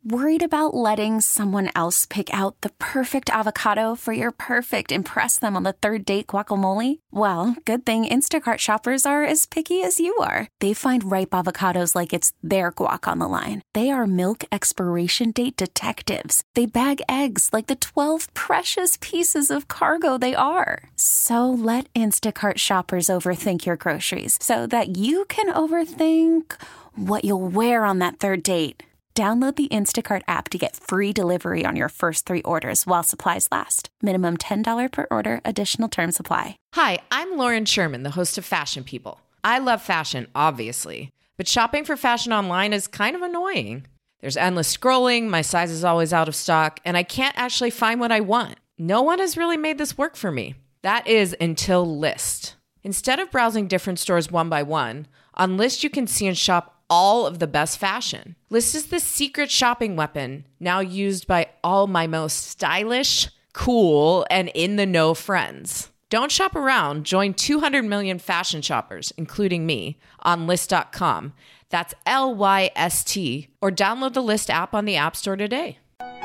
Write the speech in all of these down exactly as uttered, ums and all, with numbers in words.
Worried about letting someone else pick out the perfect avocado for your perfect impress them on the third date guacamole? Well, good thing Instacart shoppers are as picky as you are. They find ripe avocados like it's their guac on the line. They are milk expiration date detectives. They bag eggs like the twelve precious pieces of cargo they are. So let Instacart shoppers overthink your groceries so that you can overthink what you'll wear on that third date. Download the Instacart app to get free delivery on your first three orders while supplies last. Minimum ten dollars per order. Additional terms apply. Hi, I'm Lauren Sherman, the host of Fashion People. I love fashion, obviously, but shopping for fashion online is kind of annoying. There's endless scrolling, my size is always out of stock, and I can't actually find what I want. No one has really made this work for me. That is until Lyst. Instead of browsing different stores one by one, on Lyst you can see and shop all of the best fashion. Lyst is the secret shopping weapon now used by all my most stylish, cool, and in-the-know friends. Don't shop around. Join two hundred million fashion shoppers, including me, on Lyst dot com. That's L Y S T. Or download the Lyst app on the App Store today.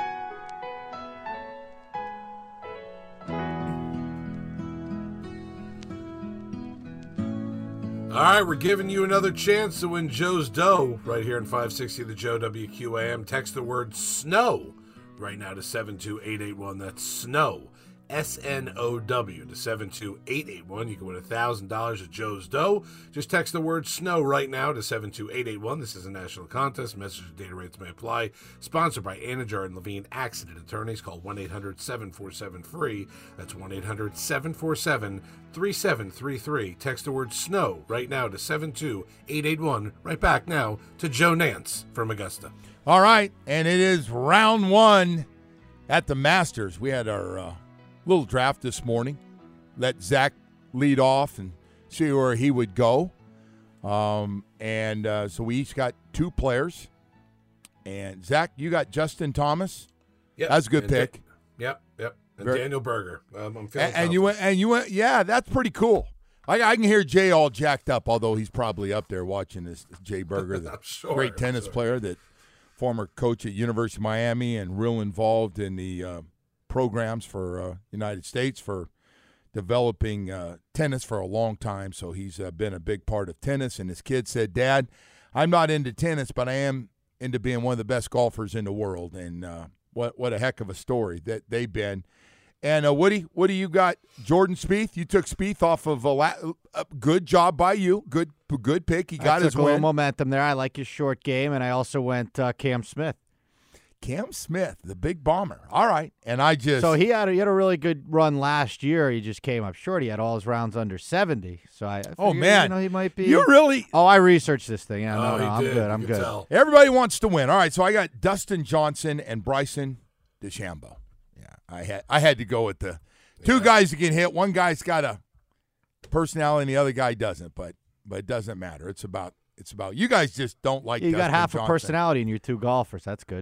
All right, we're giving you another chance to win Joe's Dough right here in five sixty The Joe W Q A M. Text the word SNOW right now to seven two eight eight one. That's SNOW, S N O W, to seven two eight eight one. You can win one thousand dollars of Joe's Dough. Just text the word SNOW right now to seven two eight eight one. This is a national contest. Message and data rates may apply. Sponsored by Anajar and Levine Accident Attorneys. Call one eight hundred seven four seven free. That's one eight hundred seven four seven three seven three three. Text the word SNOW right now to seven two eight eight one. Right back now to Joe Nance from Augusta. All right, and it is round one at the Masters. We had our uh, little draft this morning. Let Zach lead off and see where he would go. Um, and uh, so we each got two players. And, Zach, you got Justin Thomas. Yep. That's a good and pick. Da- yep, yep. And Very- Daniel Berger. Um, I'm feeling And, and you went, and you went, yeah, that's pretty cool. I, I can hear Jay all jacked up, although he's probably up there watching this. Jay Berger, the sure, great tennis sure. player, that former coach at University of Miami and real involved in the uh, programs for uh, United States for developing uh, tennis for a long time. So he's uh, been a big part of tennis. And his kid said, Dad, I'm not into tennis, but I am into being one of the best golfers in the world. And uh, what what a heck of a story that they've been. And uh, Woody, what do you got? Jordan Spieth. You took Spieth off of a, la- a good job by you. Good good pick. He got I took his a little win. momentum there. I like his short game, and I also went uh, Cam Smith. Cam Smith, the big bomber. All right. And I just So he had a, he had a really good run last year. He just came up short. He had all his rounds under seventy. So I, I Oh, figured, man. you know, he might be. You really Oh, I researched this thing. Yeah, no, Oh, no, he I'm did. good. You I'm could good. tell. Everybody wants to win. All right, so I got Dustin Johnson and Bryson DeChambeau. Yeah, I had I had to go with the two Yeah. guys that get hit. One guy's got a personality, and the other guy doesn't. But but it doesn't matter. It's about it's about you guys just don't like. You got Dustin half Johnson. a personality in your two golfers. That's good.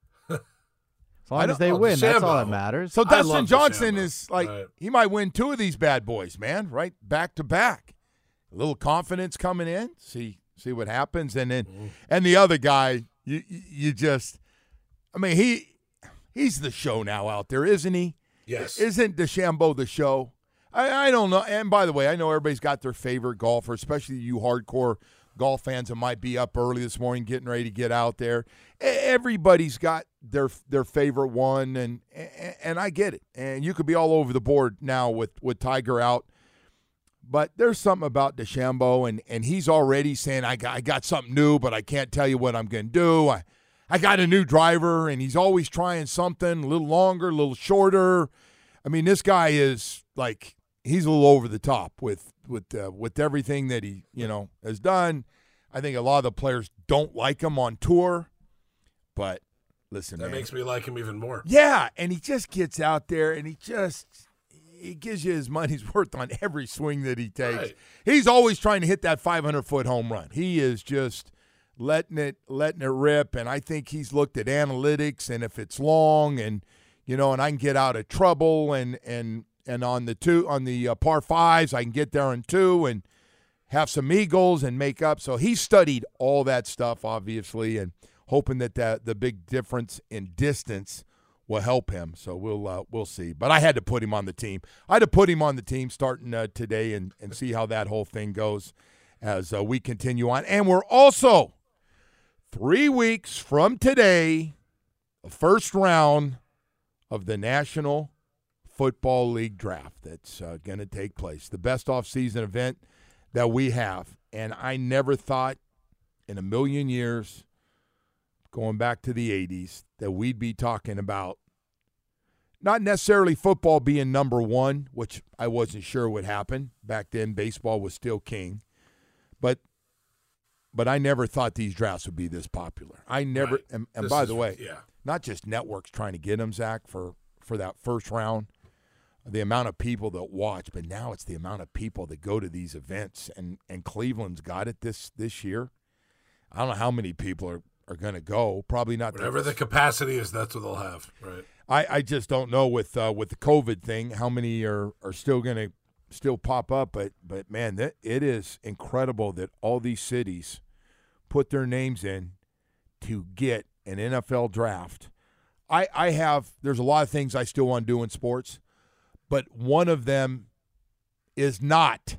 As long I as don't- they oh, win, that's all DeChambeau. that matters. So I Dustin love Johnson DeChambeau. is like Right. he might win two of these bad boys, man. Right, back to back. A little confidence coming in. See see what happens, and then Mm. and the other guy, you you you just, I mean he he's the show now out there, isn't he? Yes. Isn't DeChambeau the show? I, I don't know. And by the way, I know everybody's got their favorite golfer, especially you hardcore golf fans that might be up early this morning getting ready to get out there. E- Everybody's got their their favorite one, and and I get it. And you could be all over the board now with, with Tiger out. But there's something about DeChambeau, and, and he's already saying, I got, I got something new, but I can't tell you what I'm going to do. I, I got a new driver, and he's always trying something a little longer, a little shorter. I mean, this guy is like, he's a little over the top with with uh, with everything that he, you know, has done. I think a lot of the players don't like him on tour, but listen, That man. makes me like him even more. Yeah, and he just gets out there and he just he gives you his money's worth on every swing that he takes. Right. He's always trying to hit that five hundred foot home run. He is just letting it letting it rip, and I think he's looked at analytics and if it's long and you know, and I can get out of trouble and and and on the two on the uh, par fives, I can get there in two and have some eagles and make up. So he studied all that stuff, obviously, and hoping that the, the big difference in distance will help him. So we'll uh, we'll see. But I had to put him on the team. I had to put him on the team starting uh, today and, and see how that whole thing goes as uh, we continue on. And we're also three weeks from today, the first round of the National Football League draft that's uh, going to take place. The best off-season event that we have. And I never thought in a million years, going back to the eighties, that we'd be talking about not necessarily football being number one, which I wasn't sure would happen. Back then, baseball was still king. But but I never thought these drafts would be this popular. I never right. – and, and by is, the way, yeah. not just networks trying to get them, Zach, for, for that first round, the amount of people that watch, but now it's the amount of people that go to these events. And, and Cleveland's got it this, this year. I don't know how many people are, are going to go. Probably not. Whatever the, the capacity is, that's what they'll have, right? I, I just don't know with uh, with the COVID thing how many are, are still going to still pop up. But, but man, that, it is incredible that all these cities put their names in to get an N F L draft. I, I have – there's a lot of things I still want to do in sports, but one of them is not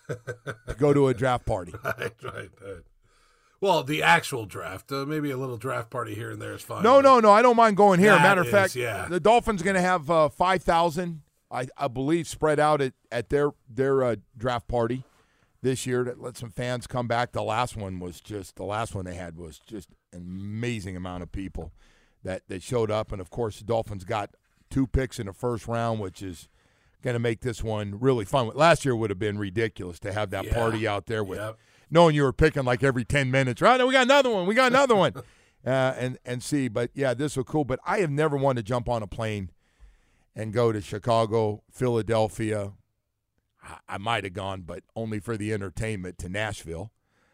to go to a draft party. Right, right, right. Well, the actual draft, uh, maybe a little draft party here and there is fine. No, no, no. I don't mind going here. Matter of is, fact, yeah. the Dolphins going to have uh, five thousand, I, I believe, spread out at, at their their uh, draft party this year to let some fans come back. The last one was just the last one they had was just an amazing amount of people that, that showed up. And, of course, the Dolphins got two picks in the first round, which is going to make this one really fun. Last year would have been ridiculous to have that yeah. party out there with yep. – knowing you were picking like every ten minutes, right? We got another one. We got another one. Uh, and, and see. But, yeah, this was cool. But I have never wanted to jump on a plane and go to Chicago, Philadelphia. I, I might have gone, but only for the entertainment, to Nashville.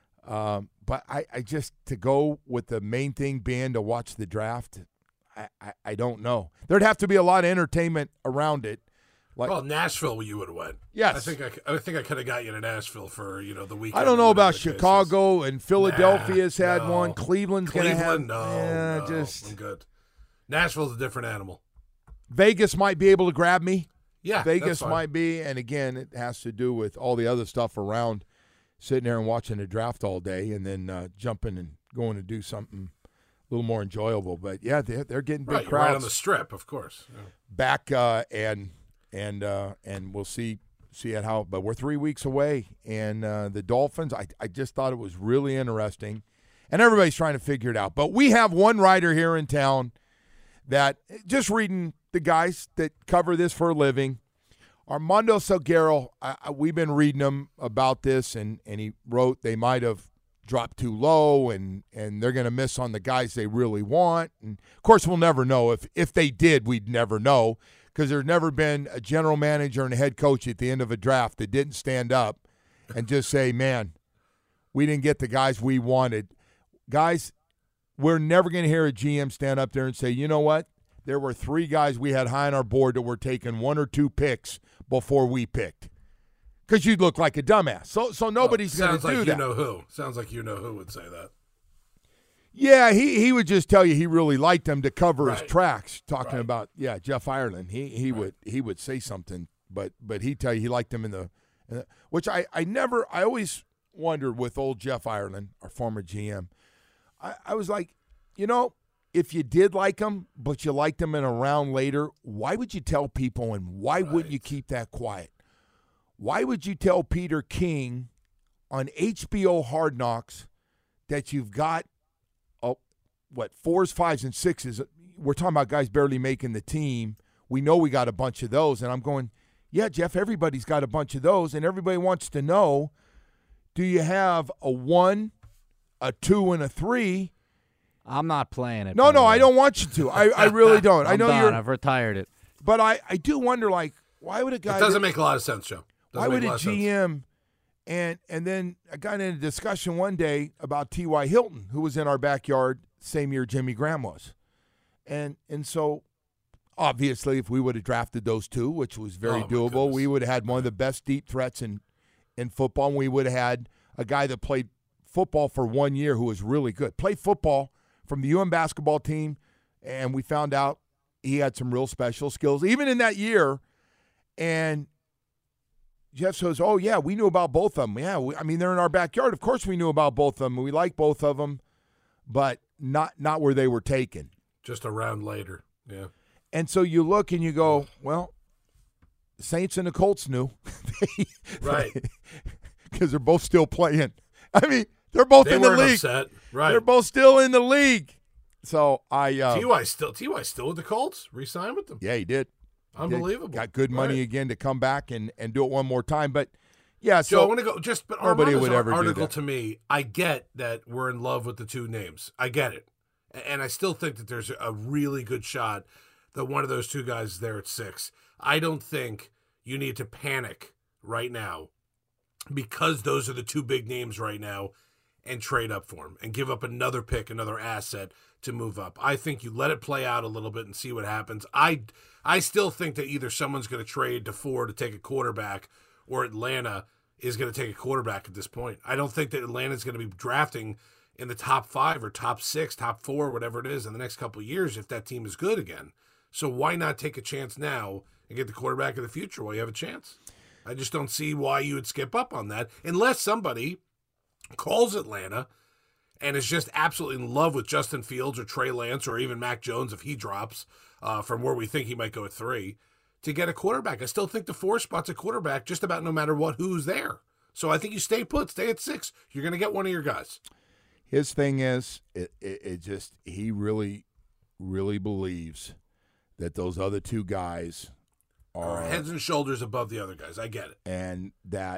Um, but I, I just, to go with the main thing being to watch the draft, I, I, I don't know. There'd have to be a lot of entertainment around it. Like, well, Nashville, you would have went. Yes, I think I, I think I could have got you to Nashville for you know the weekend. I don't know about Chicago and Philadelphia's nah, had no. one. Cleveland's Cleveland, going to have. no, yeah, no, just I'm good. Nashville's a different animal. Vegas might be able to grab me. Yeah, Vegas that's fine. might be, and again, it has to do with all the other stuff around sitting there and watching the draft all day, and then uh, jumping and going to do something a little more enjoyable. But yeah, they're, they're getting big right, crowds right on the strip, of course. Yeah. back, uh, and. And uh, and we'll see see at how. But we're three weeks away, and uh, the Dolphins. I I just thought it was really interesting, and everybody's trying to figure it out. But we have one writer here in town that just reading the guys that cover this for a living. Armando Salguero. I, I, we've been reading him about this, and and he wrote they might have dropped too low, and and they're going to miss on the guys they really want. And of course, we'll never know. If if they did, we'd never know. Because there's never been a general manager and a head coach at the end of a draft that didn't stand up and just say, man, we didn't get the guys we wanted. Guys, we're never going to hear a G M stand up there and say, you know what? There were three guys we had high on our board that were taking one or two picks before we picked. Because you'd look like a dumbass. So so nobody's well, going to like do you that. Know who. Sounds like you know who would say that. Yeah, he, he would just tell you he really liked him to cover right. his tracks, talking right. about yeah Jeff Ireland. He he right. would he would say something, but but he'd tell you he liked him in the, in the which I, I never I always wondered with old Jeff Ireland, our former G M. I, I was like, you know, if you did like him, but you liked him in a round later, why would you tell people, and why right. wouldn't you keep that quiet? Why would you tell Peter King on H B O Hard Knocks that you've got what, fours, fives, and sixes? We're talking about guys barely making the team. We know we got a bunch of those. And I'm going, yeah, Jeff, everybody's got a bunch of those. And everybody wants to know, do you have a one, a two, and a three? I'm not playing it. No, no, I don't want you to. I, I really don't. I'm I know done. you're. I've retired it. But I, I do wonder, like, why would a guy. It doesn't that, make a lot of sense, Joe. Doesn't why would a a G M. And, and then I got in a discussion one day about T Y. Hilton, who was in our backyard same year Jimmy Graham was. And and so, obviously, if we would have drafted those two, which was very oh, doable, we would have had one of the best deep threats in, in football. And we would have had a guy that played football for one year who was really good. Played football from the U M basketball team, and we found out he had some real special skills, even in that year. And Jeff says, oh, yeah, we knew about both of them. Yeah, we, I mean, they're in our backyard. Of course we knew about both of them. We like both of them, but not not where they were taken. Just a round later, yeah. And so you look and you go, well, Saints and the Colts knew. Right. Because they're both still playing. I mean, they're both they in the weren't league. Upset. Right. They're both still in the league. So I uh, T Y still T Y still with the Colts. Re-signed with them. Yeah, he did. He Unbelievable. Did. Got good money right. again to come back and, and do it one more time. But yeah, Joe, so I want to go just but nobody Armando's would ever do article that. to me. I get that we're in love with the two names. I get it, and I still think that there's a really good shot that one of those two guys is there at six. I don't think you need to panic right now because those are the two big names right now and trade up for them and give up another pick, another asset to move up. I think you let it play out a little bit and see what happens. I I still think that either someone's going to trade to four to take a quarterback or Atlanta is going to take a quarterback at this point. I don't think that Atlanta's going to be drafting in the top five or top six, top four, whatever it is in the next couple of years if that team is good again. So why not take a chance now and get the quarterback of the future while you have a chance? I just don't see why you would skip up on that unless somebody calls Atlanta and is just absolutely in love with Justin Fields or Trey Lance or even Mac Jones if he drops uh, from where we think he might go at three to get a quarterback. I still think the four spot's a quarterback just about no matter what who's there. So I think you stay put, stay at six. You're going to get one of your guys. His thing is, it, it, it just, he really, really believes that those other two guys are heads and shoulders above the other guys. I get it. And that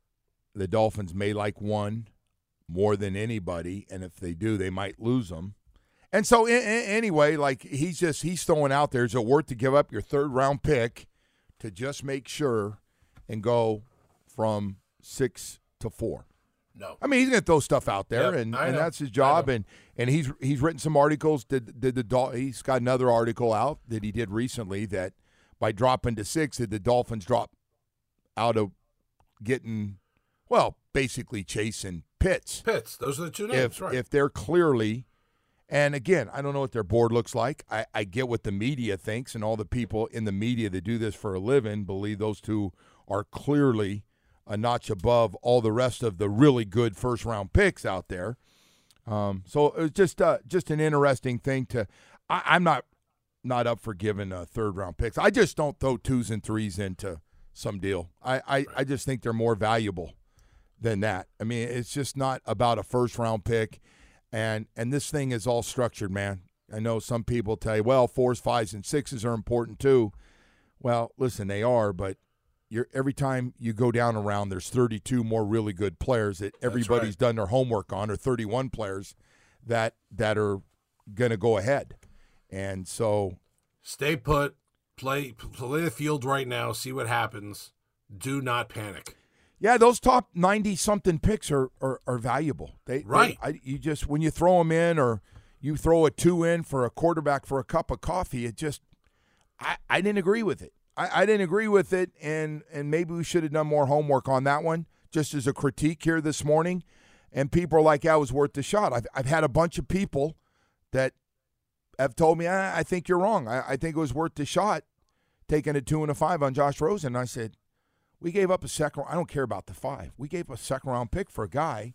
the Dolphins may like one more than anybody, and if they do, they might lose them. And so, in, in, anyway, like he's just he's throwing out there, is it worth to give up your third round pick to just make sure and go from six to four? No. I mean, he's going to throw stuff out there, Yep, and, I and know. that's his job. I know. And and he's he's written some articles. Did did the Dol- he's got another article out that he did recently that by dropping to six, did the Dolphins drop out of getting, well, basically chasing Pitts. Pitts. Those are the two names, If right. if they're clearly, and again, I don't know what their board looks like. I, I get what the media thinks, and all the people in the media that do this for a living believe those two are clearly a notch above all the rest of the really good first round picks out there. Um, so it was just uh, just an interesting thing to. I, I'm not not up for giving uh, third round picks. I just don't throw twos and threes into some deal. I, I, I just think they're more valuable than that. I mean, it's just not about a first round pick, and and this thing is all structured, man. I know some people tell you, well, fours, fives, and sixes are important too. Well, listen, they are, but you're every time you go down a round, there's thirty-two more really good players that everybody's right. done their homework on, or thirty-one players that that are going to go ahead. And so Stay put, play play the field right now, see what happens. Do not panic. yeah, those top ninety-something picks are, are, are valuable. They, Right. They, I, you just, when you throw them in or you throw a two in for a quarterback for a cup of coffee, it just, I, I didn't agree with it. I, I didn't agree with it, and, and maybe we should have done more homework on that one, just as a critique here this morning. And people are like, yeah, it was worth the shot. I've, I've had a bunch of people that have told me, I, I think you're wrong. I, I think it was worth the shot taking a two and a five on Josh Rosen. And I said, we gave up a second. I don't care about the five. We gave a second round pick for a guy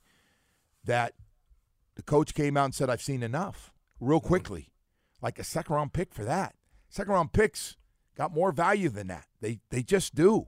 that the coach came out and said, I've seen enough real quickly. Like a second round pick for that. Second round picks got more value than that. They they just do.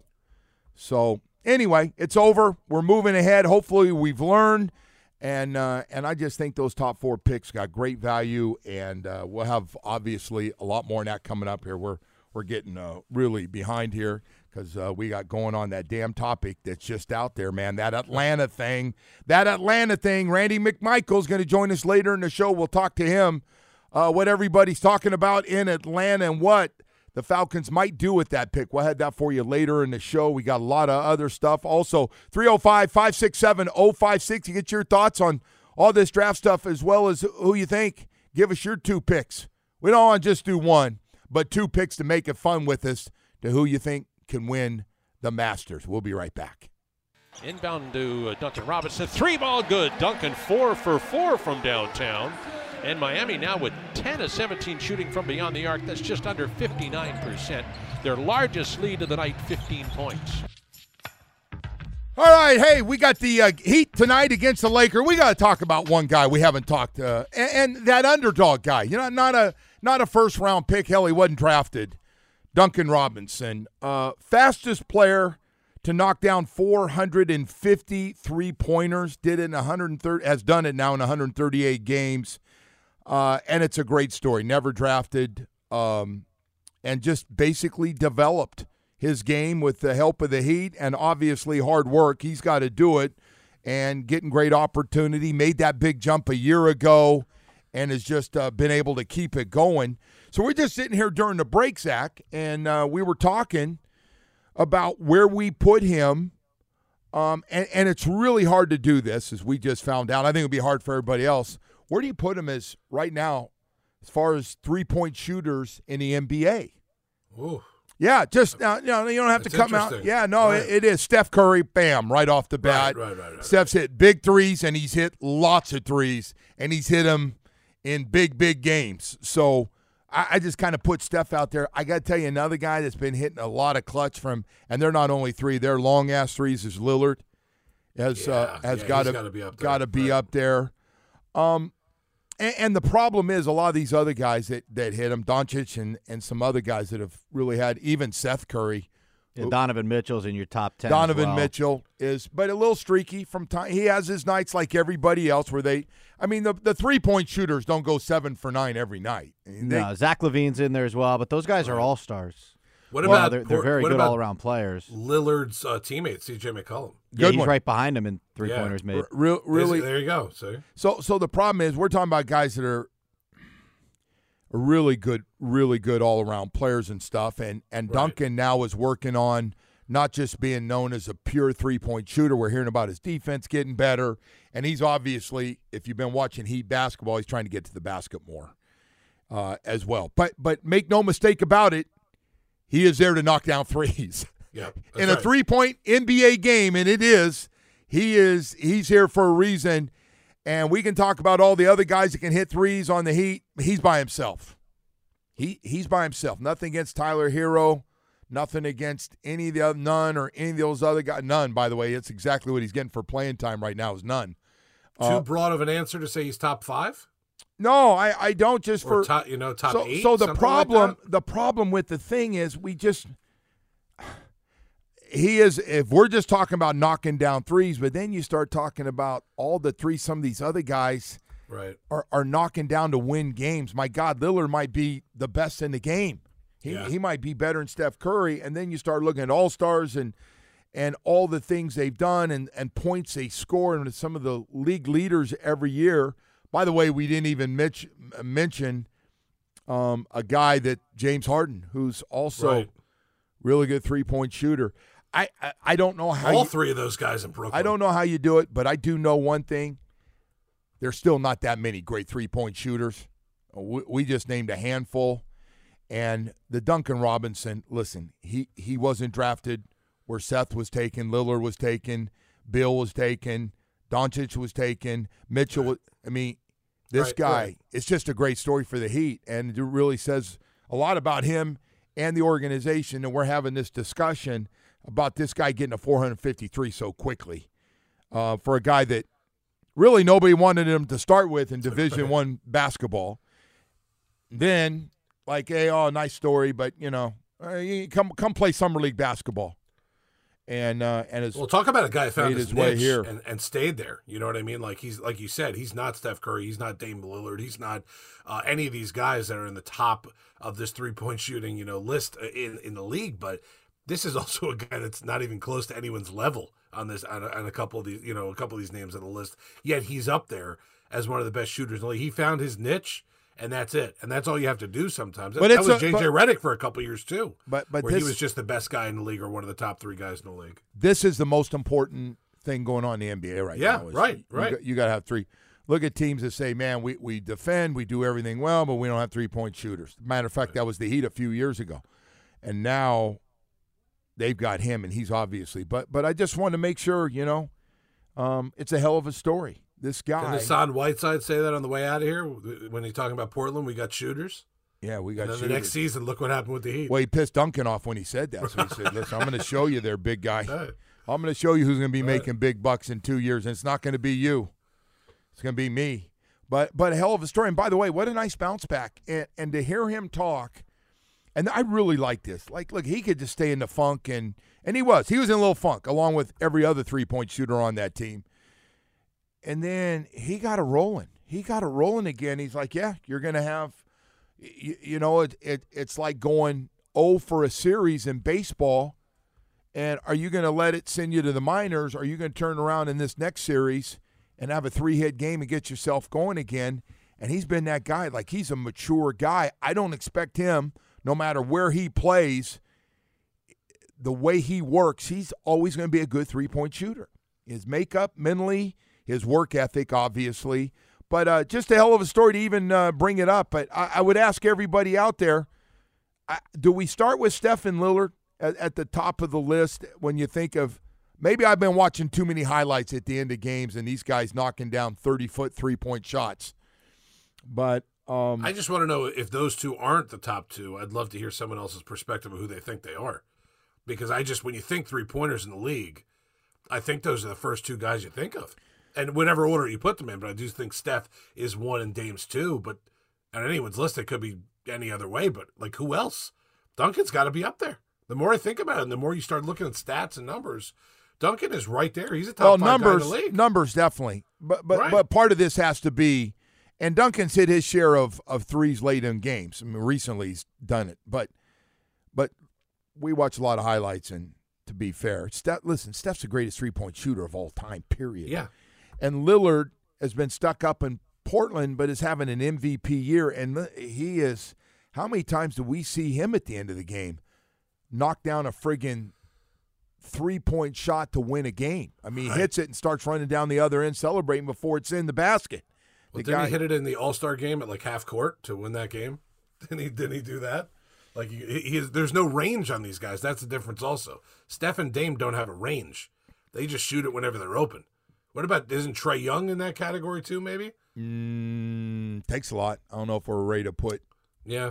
So anyway, it's over. We're moving ahead. Hopefully we've learned. And uh, and I just think those top four picks got great value, and uh, we'll have obviously a lot more on that coming up here. We're we're getting uh, really behind here because uh, we got going on that damn topic that's just out there, man. That Atlanta thing, that Atlanta thing. Randy McMichael's going to join us later in the show. We'll talk to him uh, what everybody's talking about in Atlanta and what the Falcons might do with that pick. We'll have that for you later in the show. We got a lot of other stuff. Also, three oh five, five six seven, oh five six. You get your thoughts on all this draft stuff as well as who you think. Give us your two picks. We don't want to just do one, but two picks to make it fun with us to who you think can win the Masters. We'll be right back. Inbound to uh, Duncan Robinson. Three ball good. Duncan four for four from downtown. And Miami now with ten of seventeen shooting from beyond the arc. That's just under fifty-nine percent. Their largest lead of the night, fifteen points. All right, hey, we got the uh, Heat tonight against the Lakers. We got to talk about one guy we haven't talked, uh, and, and that underdog guy. You know, not a not a first round pick. Hell, he wasn't drafted. Duncan Robinson, uh, fastest player to knock down four hundred fifty three-pointers. Did it in one hundred thirty. Has done it now in one hundred thirty-eight games, uh, and it's a great story. Never drafted, um, and just basically developed his game with the help of the Heat and obviously hard work. He's got to do it and getting great opportunity. Made that big jump a year ago and has just uh, been able to keep it going. So we're just sitting here during the break, Zach, and uh, we were talking about where we put him. Um, and, and it's really hard to do this, as we just found out. I think it would be hard for everybody else. Where do you put him as right now as far as three-point shooters in the N B A? Ooh. Yeah, just uh, you know, you don't have That's to come out. interesting. Yeah, no, Right. it, it is. Steph Curry, bam, right off the bat. Right, right, right, right. Steph's hit big threes, and he's hit lots of threes, and he's hit them in big, big games. So I, I just kind of put Steph out there. I got to tell you, another guy that's been hitting a lot of clutch from, and they're not only three, they're long-ass threes, is Lillard. Has, uh, Yeah, has yeah, got he's to gotta be up there. got to be Right. up there. Um, and, and the problem is a lot of these other guys that, that hit him, Doncic and, and some other guys that have really had, even Seth Curry. Yeah, Donovan Mitchell's in your top ten. Donovan as well. Mitchell is, but a little streaky from time. He has his nights like everybody else where they, I mean, the, the three-point shooters don't go seven for nine every night. I mean, they, No, Zach LaVine's in there as well, but those guys are all-stars. What Well, about they're, they're Port- very what good about all-around players. Lillard's uh, teammate, C J McCollum? Yeah, Good he's one. right behind him in three-pointers Yeah. made. r- real, really. There you go. See? So, so the problem is we're talking about guys that are really good, really good all-around players and stuff, and and Right. Duncan now is working on not just being known as a pure three-point shooter. We're hearing about his defense getting better, and he's obviously, if you've been watching Heat basketball, he's trying to get to the basket more uh, as well. But but make no mistake about it, he is there to knock down threes. Yeah. In a three-point N B A game, and it is, he is he's here for a reason. And we can talk about all the other guys that can hit threes on the Heat. He's by himself. He he's by himself. Nothing against Tyler Hero. Nothing against any of the other, none or any of those other guys. None, by the way. It's exactly what he's getting for playing time right now is none. Too Uh, broad of an answer to say he's top five? no, I, I don't just Or for top, you know, top so, eight? So the something problem like that? the problem with the thing is we just he is if we're just talking about knocking down threes, but then you start talking about all the threes some of these other guys Right. are, are knocking down to win games. My God, Lillard might be the best in the game. He Yeah. he might be better than Steph Curry. And then you start looking at all-stars and and all the things they've done and, and points they score and some of the league leaders every year. By the way, we didn't even mention, mention um, a guy that James Harden, who's also Right. really good three-point shooter. I, I, I don't know how All you, three of those guys in Brooklyn. I don't know how you do it, but I do know one thing. There's still not that many great three-point shooters. We, we just named a handful. And the Duncan Robinson, listen, he, he wasn't drafted where Seth was taken, Lillard was taken, Bill was taken, Doncic was taken, Mitchell. Right. Was, I mean, this Right, guy, right. it's just a great story for the Heat. And it really says a lot about him and the organization. And we're having this discussion about this guy getting a four hundred fifty-three so quickly uh, for a guy that really nobody wanted him to start with in Division One basketball. Then, like, hey, oh, nice story, but you know, uh, you come come play summer league basketball, and uh, and his Well, talk about a guy that found made his, his way niche here. And, and stayed there. You know what I mean? Like he's like you said, he's not Steph Curry, he's not Dame Lillard, he's not uh, any of these guys that are in the top of this three point shooting, you know, list in in the league. But this is also a guy that's not even close to anyone's level on this on a, on a couple of these, you know, a couple of these names on the list. Yet he's up there as one of the best shooters in the league. He found his niche. And that's it. And that's all you have to do sometimes. That, But that it's was a- J J but- Redick for a couple years too. But but where this he was just the best guy in the league or one of the top three guys in the league. this is the most important thing going on in the N B A right Yeah, now. is right, you, right. got- You got to have three. Look at teams that say, "Man, we we defend, we do everything well, but we don't have three point shooters." Matter of fact, that was the Heat a few years ago, and now they've got him, and he's obviously. But but I just want to make sure, you know, um, it's a hell of a story. this guy. Can Hassan Whiteside say that on the way out of here when he's talking about Portland? We got shooters. Yeah, we got and then shooters. The next season, look what happened with the Heat. Well, he pissed Duncan off when he said that. So he said, listen, I'm going to show you there, big guy. Right. I'm going to show you who's going to be Right. making big bucks in two years, and it's not going to be you. It's going to be me. But but a hell of a story. And by the way, what a nice bounce back. And, and to hear him talk, and I really like this. Like, look, he could just stay in the funk, and, and he was. He was in a little funk, along with every other three-point shooter on that team. And then he got it rolling. He got it rolling again. He's like, yeah, you're going to have, you, you know, it, it it's like going oh for a series in baseball. And are you going to let it send you to the minors? Or are you going to turn around in this next series and have a three-hit game and get yourself going again? And he's been that guy. Like, he's a mature guy. I don't expect him, no matter where he plays, the way he works, he's always going to be a good three-point shooter. His makeup, mentally, his work ethic, obviously. But uh, just a hell of a story to even uh, bring it up. But I, I would ask everybody out there, I, do we start with Stephen Lillard at, at the top of the list when you think of, maybe I've been watching too many highlights at the end of games and these guys knocking down thirty-foot three-point shots. But um, I just want to know if those two aren't the top two. I'd love to hear someone else's perspective of who they think they are. Because I just, when you think three-pointers in the league, I think those are the first two guys you think of. And whatever order you put them in, but I do think Steph is one and Dame's two. But on anyone's list, it could be any other way. But, like, who else? Duncan's got to be up there. The more I think about it, and the more you start looking at stats and numbers, Duncan is right there. He's a top well, five numbers, guy in the league. Numbers, definitely. But but Right. but part of this has to be, and Duncan's hit his share of, of threes late in games. I mean, recently he's done it. But but we watch a lot of highlights, and to be fair, Steph, listen, Steph's the greatest three-point shooter of all time, period. Yeah. And Lillard has been stuck up in Portland, but is having an M V P year. And he is, how many times do we see him at the end of the game knock down a friggin' three-point shot to win a game? I mean, Right. he hits it and starts running down the other end celebrating before it's in the basket. Well, The didn't guy- he hit it in the All-Star game at, like, half court to win that game? Didn't he, didn't he do that? Like, he, he is, there's no range on these guys. That's the difference also. Steph and Dame don't have a range. They just shoot it whenever they're open. What about, isn't Trae Young in that category too, maybe? Mm, takes a lot. I don't know if we're ready to put, Yeah.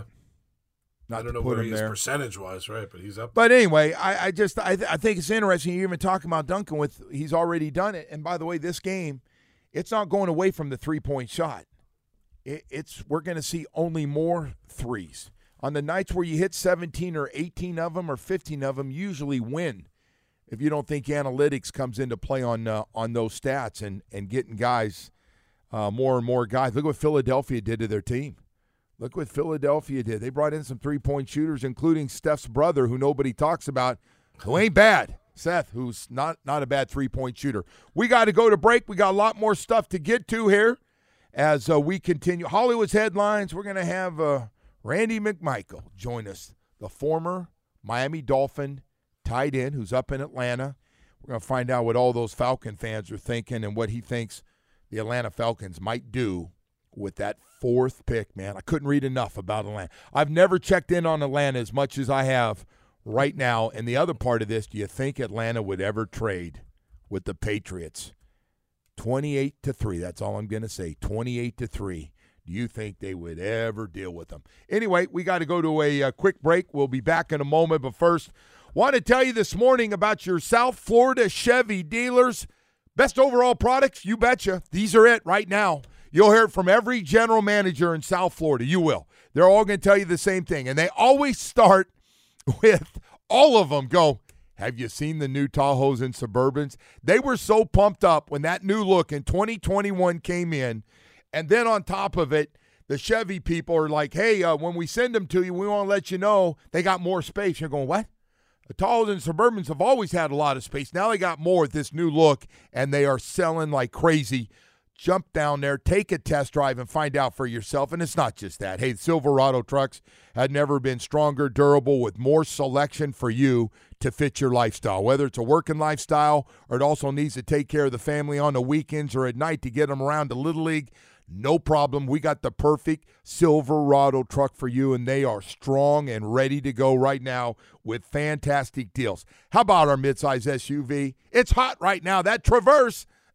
not I don't to know put where him he is there. percentage-wise, right? But he's up. But anyway, I, I just I, th- I think it's interesting. You're even talking about Duncan with he's already done it. And by the way, this game, it's not going away from the three-point shot. It, it's we're going to see only more threes on the nights where you hit seventeen or eighteen of them or fifteen of them. Usually win if you don't think analytics comes into play on uh, on those stats and and getting guys uh, more and more guys. Look what Philadelphia did to their team. Look what Philadelphia did. They brought in some three-point shooters, including Steph's brother, who nobody talks about, who ain't bad. Seth, who's not, not a bad three-point shooter. We got to go to break. We got a lot more stuff to get to here as uh, we continue. Hollywood's headlines, we're going to have uh, Randy McMichael join us, the former Miami Dolphin tight end who's up in Atlanta. We're going to find out what all those Falcon fans are thinking and what he thinks the Atlanta Falcons might do with that fourth pick, man. I couldn't read enough about Atlanta. I've never checked in on Atlanta as much as I have right now. And the other part of this, do you think Atlanta would ever trade with the Patriots? twenty-eight to three. That's all I'm going to say. twenty-eight to three. Do you think they would ever deal with them? Anyway, we got to go to a, a quick break. We'll be back in a moment. But first, want to tell you this morning about your South Florida Chevy dealers. Best overall products? You betcha. These are it right now. You'll hear it from every general manager in South Florida. You will. They're all going to tell you the same thing. And they always start with, all of them go, have you seen the new Tahoes and Suburbans? They were so pumped up when that new look in twenty twenty-one came in. And then on top of it, the Chevy people are like, hey, uh, when we send them to you, we want to let you know they got more space. You're going, what? The Tahoes and Suburbans have always had a lot of space. Now they got more with this new look, and they are selling like crazy. Jump down there, take a test drive, and find out for yourself. And it's not just that. Hey, the Silverado trucks had never been stronger, durable, with more selection for you to fit your lifestyle. Whether it's a working lifestyle or it also needs to take care of the family on the weekends or at night to get them around to Little League, no problem. We got the perfect Silverado truck for you, and they are strong and ready to go right now with fantastic deals. How about our midsize S U V? It's hot right now. That Traverse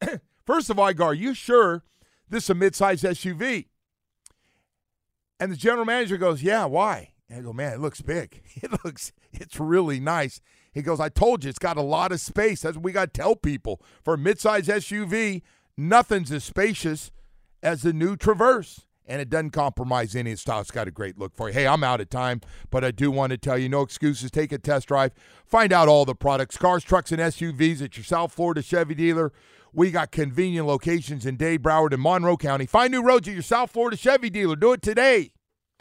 First of all, I go, are you sure this is a midsize S U V? And the general manager goes, yeah, why? And I go, man, it looks big. It looks, it's really nice. He goes, I told you, it's got a lot of space. That's what we got to tell people. For a midsize S U V, nothing's as spacious as the new Traverse. And it doesn't compromise any of its style. It's got a great look for you. Hey, I'm out of time, but I do want to tell you, no excuses. Take a test drive. Find out all the products, cars, trucks, and S U Vs at your South Florida Chevy dealer. We got convenient locations in Dade, Broward, and Monroe County. Find new roads at your South Florida Chevy dealer. Do it today.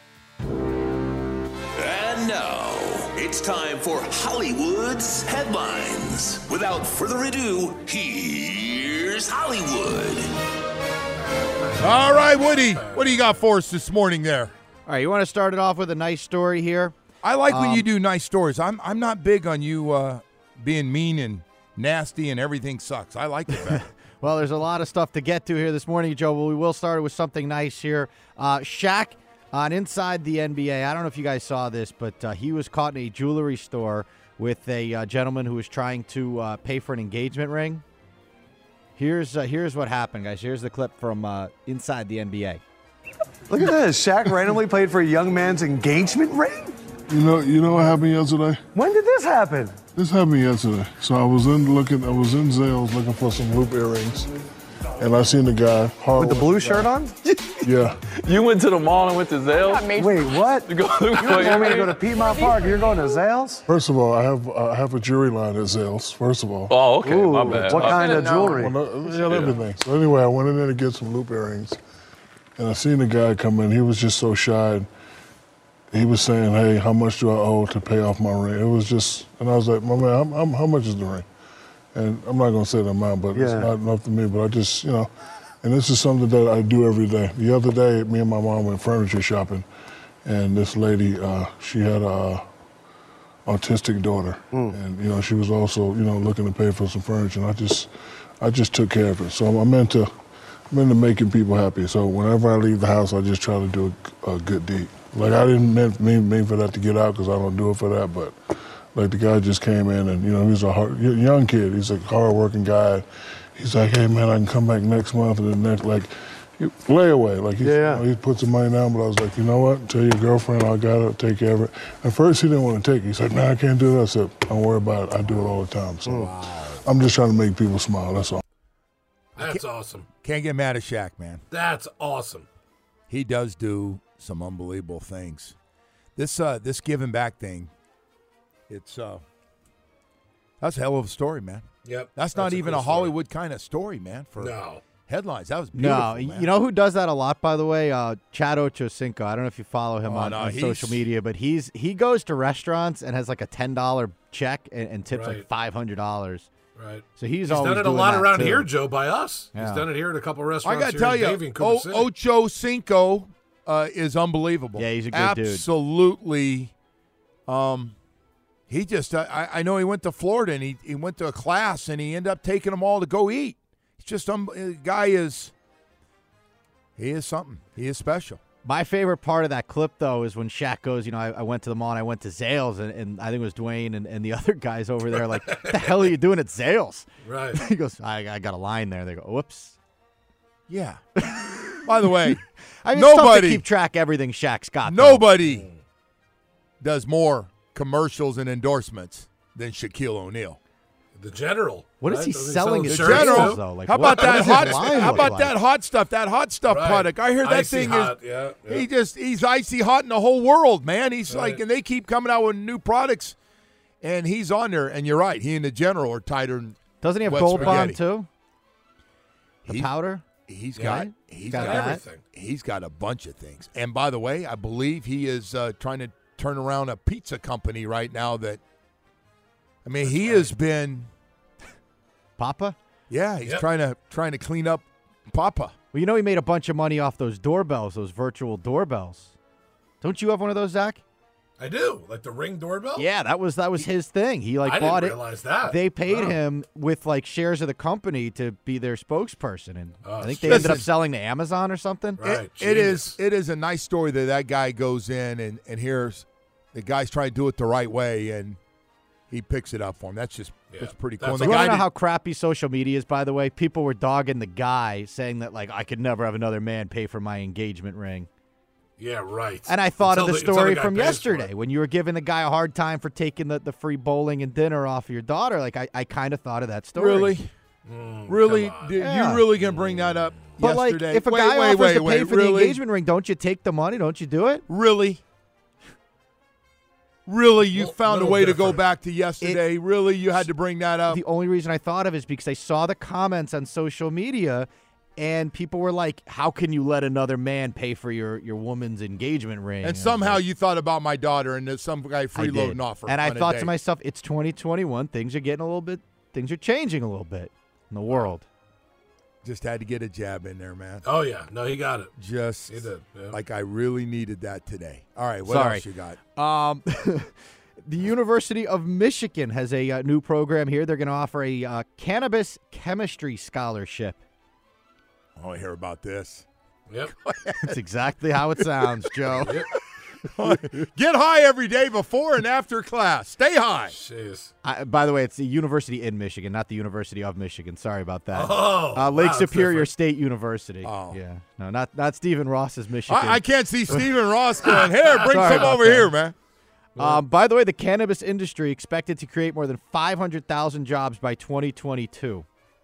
And now, it's time for Hollywood's headlines. Without further ado, here's Hollywood. All right, Woody, what do you got for us this morning there? All right, you want to start it off with a nice story here? I like Um, when you do nice stories. I'm I'm not big on you uh, being mean and nasty and everything sucks. I like it better. Well, there's a lot of stuff to get to here this morning, Joe, but we will start with something nice here. Uh, Shaq on Inside the N B A. I don't know if you guys saw this, but uh, he was caught in a jewelry store with a uh, gentleman who was trying to uh, pay for an engagement ring. Here's uh, here's what happened, guys. Here's the clip from uh, Inside the N B A. Look at this. Shaq randomly paid for a young man's engagement ring? You know, you know what happened yesterday? When did this happen? This happened yesterday. So I was in looking, I was in Zales looking for some loop earrings, and I seen the guy hard With the blue shirt on? Yeah. You went to the mall and went to Zales? Wait, what? You go You told me to go to Piedmont Park. You're going to Zales? First of all, I have I have a jewelry line at Zales. First of all. Oh, okay, Ooh, my bad. what kind of jewelry? Well, no, yeah, everything. So anyway, I went in there to get some loop earrings, and I seen the guy come in. He was just so shy. He was saying, "Hey, how much do I owe to pay off my ring?" It was just, and I was like, "My man, how, how much is the ring?" And I'm not gonna say the amount, but it's Yeah. not enough to me. But I just, you know, and this is something that I do every day. The other day, me and my mom went furniture shopping, and this lady, uh, she had a autistic daughter, and you know, she was also, you know, looking to pay for some furniture. And I just, I just took care of it. So I'm into, I'm into making people happy. So whenever I leave the house, I just try to do a, a good deed. Like I didn't mean, mean, mean for that to get out because I don't do it for that, but like the guy just came in and, you know, he's a hard, young kid. He's a hard-working guy. He's like, hey, man, I can come back next month and the next, like, layaway. Like, he, Yeah. you know, he put some money down, but I was like, you know what? Tell your girlfriend I got it, take care of it. At first, he didn't want to take it. He said, man, I can't do that. I said, don't worry about it. I do it all the time. So wow. I'm just trying to make people smile. That's all. That's awesome. Can't get mad at Shaq, man. That's awesome. He does do some unbelievable things. This uh, this giving back thing, it's uh, that's a hell of a story, man. Yep. That's not that's even a, a cool Hollywood kind of story, man. For No. headlines, that was beautiful. No, man. you know who does that a lot, by the way? Uh, Chad Ochocinco. I don't know if you follow him Oh, on, no, on he's- social media, but he's he goes to restaurants and has like a ten dollar check and, and tips Right. like five hundred dollars. Right. So he's, He's always done it a doing lot that, around too. here, Joe, by us. Yeah. He's done it here at a couple of I restaurants got to here tell in you, Davie and o- Cooper City. Ocho Cinco uh, is unbelievable. Yeah, he's a good dude. Absolutely. Um, he just, I, I know he went to Florida and he, he went to a class and he ended up taking them all to go eat. It's just, um, the guy is, he is something. He is special. My favorite part of that clip, though, is when Shaq goes, you know, I, I went to the mall and I went to Zales, and, and I think it was Dwayne and, and the other guys over there like, what the hell are you doing at Zales? Right. He goes, I, I got a line there. They go, whoops. Yeah. By the way, I mean, it's tough to nobody, keep track of everything Shaq's got. though. nobody does more commercials and endorsements than Shaquille O'Neal. The General. What is right? he Doesn't selling the his The shirts, General. too? though? Like, how what- about that what does his hot? line How look about like? that hot stuff? That hot stuff Right. product. I hear that Icy thing hot, is. yeah, yeah. He just he's icy hot in the whole world, man. He's Right. like, and they keep coming out with new products, and he's on there. And you're right. He and the General are tighter. Than, Doesn't he have Wet Gold Bond, spaghetti. too? The He's- powder? He's Yeah. got. He's Got got, that. everything. He's got a bunch of things. And by the way, I believe he is uh, trying to turn around a pizza company right now. That, I mean, he has been. Papa? Yeah, he's Yep. trying to trying to clean up Papa. Well, you know he made a bunch of money off those doorbells, those virtual doorbells. Don't you have one of those, Zach? I do. Like the Ring doorbell? Yeah, that was that was his thing. He like I didn't bought it. realize that. They paid Wow. him with like shares of the company to be their spokesperson, and Oh, I think they listen. ended up selling to Amazon or something. Right. It, it genius. is it is a nice story that that guy goes in and and here's the guy's trying to do it the right way, and he picks it up for him. That's just Yeah, that's pretty that's cool. And the You guy want to know did- how crappy social media is, by the way? People were dogging the guy, saying that, like, I could never have another man pay for my engagement ring. Yeah, right. And I thought Until of the until story guy from pays for yesterday it. when you were giving the guy a hard time for taking the, the free bowling and dinner off of your daughter. Like, I, I kind of thought of that story. really, Mm, really, come on. Did Yeah. you really gonna bring that up But, like, yesterday? if a wait, guy wait, offers wait, to pay wait, for really? the engagement ring, don't you take the money? Don't you do it? Really? Really, you Little- found a little way to go different. back to yesterday. really, you had to bring that up. The only reason I thought of it is because I saw the comments on social media, and people were like, how can you let another man pay for your, your woman's engagement ring? And I was somehow like, you thought about my daughter and there's some guy I freeloading did. off her. And I on a thought date. to myself, it's twenty twenty-one. Things are getting a little bit, things are changing a little bit in the world. Just had to get a jab in there, man. Oh, yeah. No, he got it. Just He did. Yeah. like I really needed that today. All right, what Sorry. else you got? Um, the University of Michigan has a uh, new program here. They're going to offer a uh, cannabis chemistry scholarship. I want to hear about this. Yep. That's exactly how it sounds, Joe. Yep. Get high every day before and after class. Stay high. Jeez. I, by the way, it's the University in Michigan, not the University of Michigan. Sorry about that. Oh, uh, Lake wow, that's Superior different. State University. Oh. Yeah. No, not not Stephen Ross's Michigan. I, I can't see Stephen Ross going, here, bring Sorry some about over that. here, man. Um, by the way, the cannabis industry expected to create more than five hundred thousand jobs by twenty twenty-two.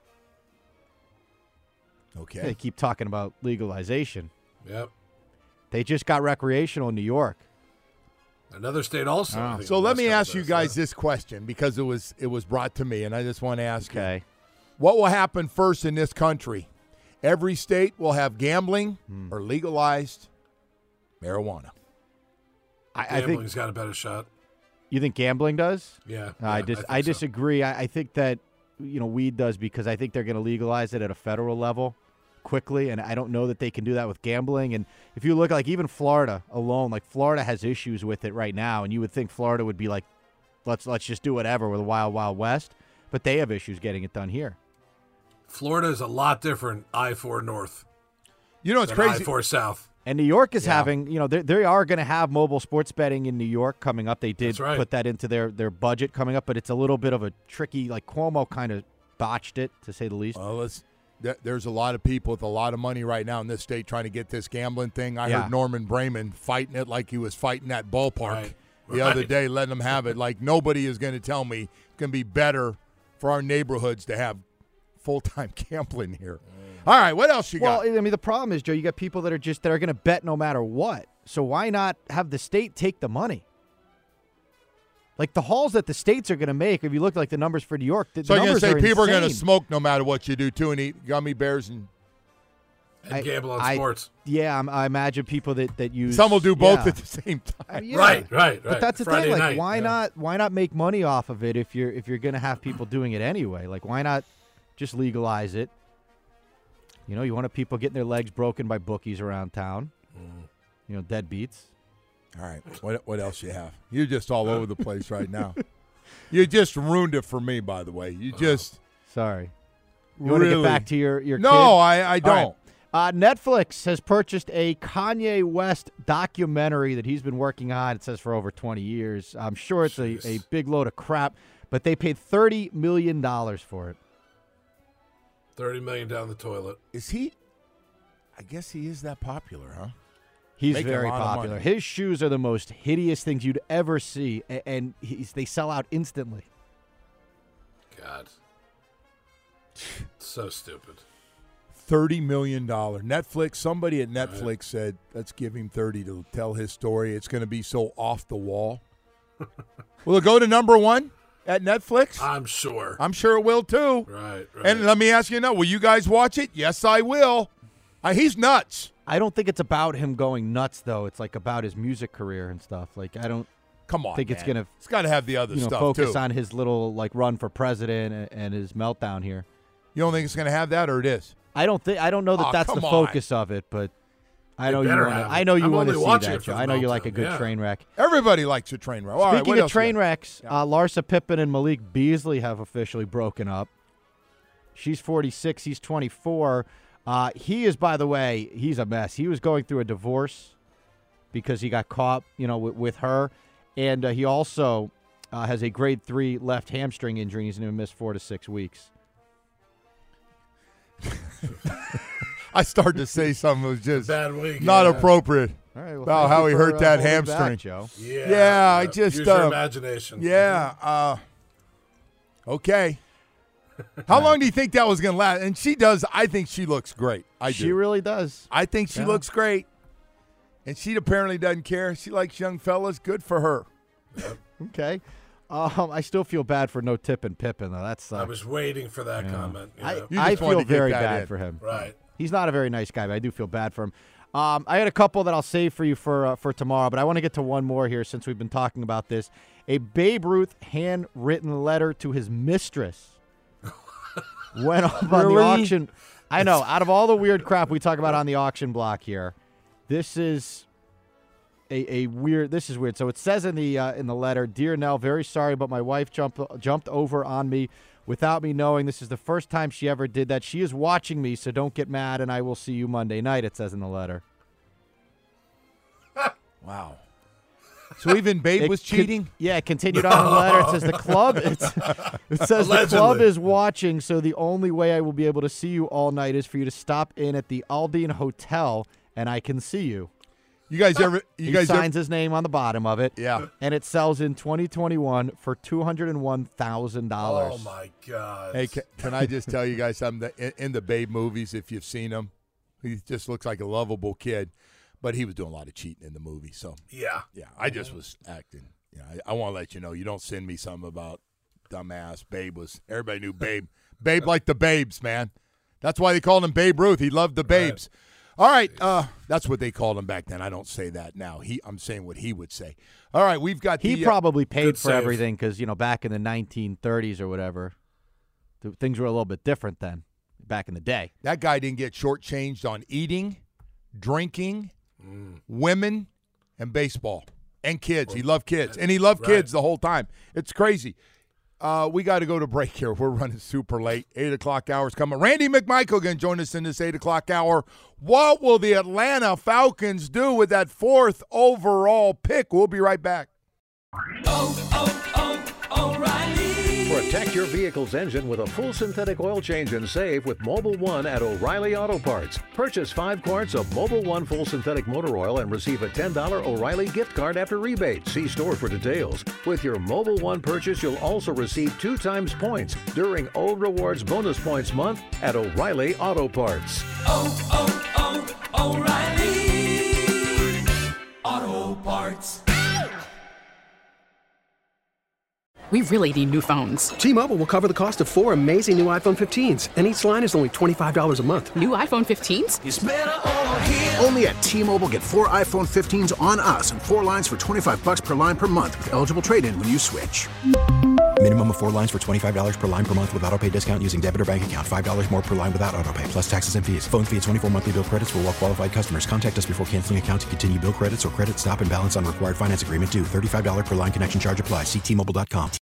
Okay. They keep talking about legalization. Yep. They just got recreational in New York. Another state also. I think So let me Alaska ask you does, guys yeah. this question because it was it was brought to me, and I just want to ask you. Okay. What will happen first in this country? Every state will have gambling Hmm. or legalized marijuana. I, I think Gambling's got a better shot. you think gambling does. Yeah. No, I yeah, dis- think I so. disagree. I, I think that you know weed does because I think they're going to legalize it at a federal level quickly, and I don't know that they can do that with gambling. And if you look like even Florida alone, like Florida has issues with it right now, and you would think Florida would be like, let's let's just do whatever with the Wild Wild West, but they have issues getting it done here. Florida is a lot different. I four North. You know, it's than crazy. I four South. And New York is Yeah. having, you know, they they are going to have mobile sports betting in New York coming up. They did That's right. put that into their, their budget coming up, but it's a little bit of a tricky, like Cuomo kind of botched it, to say the least. Well, let's, th- there's a lot of people with a lot of money right now in this state trying to get this gambling thing. I Yeah. heard Norman Brayman fighting it like he was fighting that ballpark Right. the other Right. day, letting them have it. Like nobody is going to tell me it's going to be better for our neighborhoods to have full-time gambling here. All right, what else you Well, got? I mean, the problem is, Joe, you got people that are just that are going to bet no matter what. So why not have the state take the money? Like the hauls that the states are going to make, if you look like the numbers for New York, the, So the you're going to numbers say are people are going to insane. smoke no matter what you do, too, and eat gummy bears and And I- gamble on I- sports. Yeah, I'm, I imagine people that, that use some will do both yeah. at the same time. Yeah. Right, right, right. But that's the Friday thing. Like, night, why yeah. not? Why not make money off of it if you're if you're going to have people doing it anyway? Like, why not just legalize it? You know, you want people getting their legs broken by bookies around town. Mm. You know, deadbeats. All right, what what else you have? You're just all over the place right now. You just ruined it for me, by the way. You just Sorry. You want to really get back to your your no, kid? I I All don't. right. Uh, Netflix has purchased a Kanye West documentary that he's been working on. It says for over twenty years. I'm sure it's a, a Jeez. big load of crap, but they paid thirty million dollars for it. Thirty million down the toilet. Is he? I guess he is that popular, huh? He's Making a very lot of popular. money. His shoes are the most hideous things you'd ever see, a- and he's, they sell out instantly. God. So stupid. Thirty million dollar Netflix. Somebody at Netflix said, "Let's give him thirty to tell his story. It's going to be so off the wall." Will it go to number one at Netflix? I'm sure. I'm sure it will too. Right, right. And let me ask you now: will you guys watch it? Yes, I will. Uh, he's nuts. I don't think it's about him going nuts, though. It's like about his music career and stuff. Like I don't Come on, think it's man. gonna, It's got to have the other you know, stuff focus too. on his little like run for president and, and his meltdown here. You don't think it's going to have that, or it is? I don't think I don't know that Aw, that's the come on. focus of it, but I They know you better want to. have it. I know you I'm want to only see watching that, it for Joe. the I know you like a meltdown, good yeah. train wreck. Everybody likes a train wreck. All right, Speaking what of else you train got? wrecks, uh, Larsa Pippen and Malik Beasley have officially broken up. She's forty-six. He's twenty-four. Uh, he is, by the way, he's a mess. He was going through a divorce because he got caught, you know, with, with her, and uh, he also uh, has a grade three left hamstring injury. He's going to miss four to six weeks. I started to say something that was just Bad week, not yeah. appropriate All right, well, about thank how you he for, hurt uh, that holding hamstring. back, Joe. Yeah, Yeah, I yeah. just Use uh, your imagination. Yeah. Uh, okay. How long do you think that was going to last? And she does. I think she looks great. I She do. really does. I think she Yeah. looks great. And she apparently doesn't care. She likes young fellas. Good for her. Okay. Um, I still feel bad for no tip and Pippen, though. That's uh, I was waiting for that comment. you I, know. You I just wanted feel to get very that bad in. for him. Right. He's not a very nice guy, but I do feel bad for him. Um, I had a couple that I'll save for you for uh, for tomorrow, but I want to get to one more here since we've been talking about this. A Babe Ruth handwritten letter to his mistress went up on the Really? auction. I know. Out of all the weird crap we talk about on the auction block here, this is a, a weird. This is weird. So it says in the uh, in the letter, "Dear Nell, very sorry, but my wife jumped jumped over on me without me knowing. This is the first time she ever did that. She is watching me, so don't get mad, and I will see you Monday night," it says in the letter. Wow. So even Babe It was con- cheating? yeah, it continued on in the letter. It says the club. It's, it says the club Allegedly. is watching, so the only way I will be able to see you all night is for you to stop in at the Aldine Hotel, and I can see you. You guys ever? You he guys signs ever, his name on the bottom of it. Yeah. And it sells in twenty twenty-one for two hundred one thousand dollars. Oh, my God. Hey, can, can I just tell you guys something? That in, in the Babe movies, if you've seen him, he just looks like a lovable kid. But he was doing a lot of cheating in the movie. So, Yeah. yeah, I just was acting. Yeah, I, I want to let you know. You don't send me something about dumbass. Babe was – everybody knew Babe. Babe liked the babes, man. That's why they called him Babe Ruth. He loved the babes. All right, uh, that's what they called him back then. I don't say that now. He, I'm saying what he would say. All right, we've got He the, uh, probably paid good for save. everything because, you know, back in the nineteen thirties or whatever, th- things were a little bit different then, back in the day. that guy didn't get shortchanged on eating, drinking, women, and baseball, and kids. He loved kids, and he loved Right. kids the whole time. It's crazy. Uh, we got to go to break here. We're running super late. eight o'clock hour's coming. Randy McMichael going to join us in this eight o'clock hour. What will the Atlanta Falcons do with that fourth overall pick? We'll be right back. Protect your vehicle's engine with a full synthetic oil change and save with Mobile One at O'Reilly Auto Parts. Purchase five quarts of Mobile One full synthetic motor oil and receive a ten dollars O'Reilly gift card after rebate. See store for details. With your Mobile One purchase, you'll also receive two times points during O Rewards Bonus Points Month at O'Reilly Auto Parts. Oh, oh, oh, O'Reilly Auto Parts. We really need new phones. T-Mobile will cover the cost of four amazing new iPhone fifteens, and each line is only twenty-five dollars a month. New iPhone fifteens? It's better over here. Only at T-Mobile, get four iPhone fifteens on us and four lines for twenty-five bucks per line per month with eligible trade-in when you switch. Minimum of four lines for twenty-five dollars per line per month with auto pay discount using debit or bank account. five dollars more per line without auto pay, plus taxes and fees. Phone fee at twenty-four monthly bill credits for well-qualified customers. Contact us before canceling account to continue bill credits or credit stop and balance on required finance agreement due. thirty-five dollars per line connection charge applies. See T Mobile dot com.